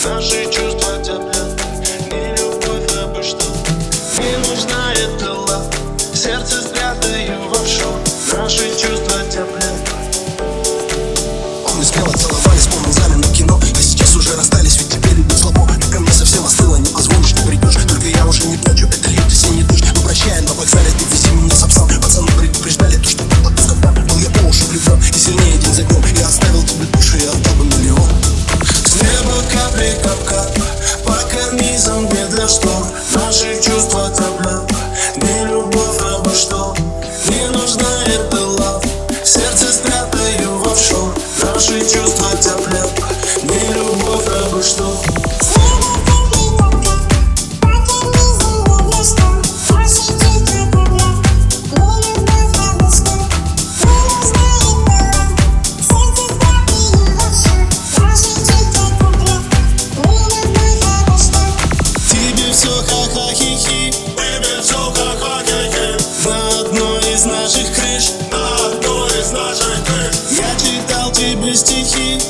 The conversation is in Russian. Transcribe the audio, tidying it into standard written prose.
Наши чувства теплят, не любовь, а бы что. Не нужна эта лав, сердце спрятаю в офшор. Наши чувства теплят. Мы смело целовались в полном зале на кино, а сейчас уже расстались, ведь теперь идет слабо. Ты ко мне совсем остыла, не позвонишь, не придешь. Только я уже не плачу, это льет весенний дождь. Мы прощаем на вокзале, ты вези меня сапсан. Пацаны предупреждали, то что было в капкан. Был я по уши влюблен и сильнее день за днем. Я оставил тебе душу, я отдал бы миллион. С неба капли кап-кап по карнизам для штор. Наши чувства теплят, не любовь, а бы что. Не нужна эта лав, сердце спрятаю в офшор. Наши чувства теплят, не любовь, а бы что. Все ха-ха-хи-хи, тебе все ха-ха-хи-хи. На одной из наших крыш, на одной из наших крыш. Я читал тебе стихи,